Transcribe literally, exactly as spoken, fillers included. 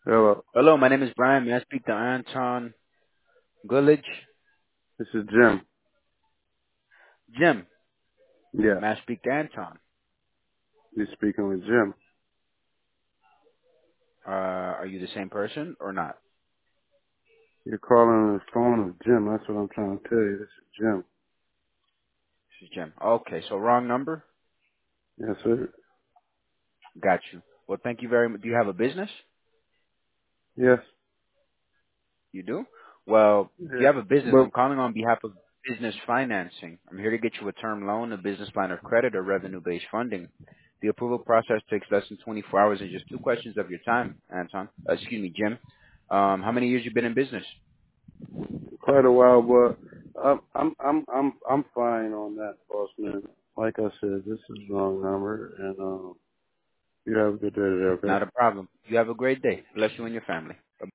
Hello, Hello, my name is Brian. May I speak to Anton Gulich? this is Jim. Jim, Yes, may I speak to Anton? you're speaking with Jim. Uh, are you the same person or not? You're calling on the phone with Jim. That's what I'm trying to tell you. This is Jim. This is Jim. Okay, so wrong number? Yes, sir. Got you. Well, thank you very much. Do you have a business? Yes. You do? Well, if you Yeah. have a business, But I'm calling on behalf of business financing. I'm here to get you a term loan, a business line of credit, or revenue-based funding. The approval process takes less than twenty-four hours and just two questions of your time, Anton. Uh, excuse me, Jim. Um, how many years you been in business? quite a while, but I'm I'm I'm I'm I'm fine on that, boss man. Like I said, this is the wrong number, and um, you have a good day today. Okay. Not a problem. You have a great day. Bless you and your family.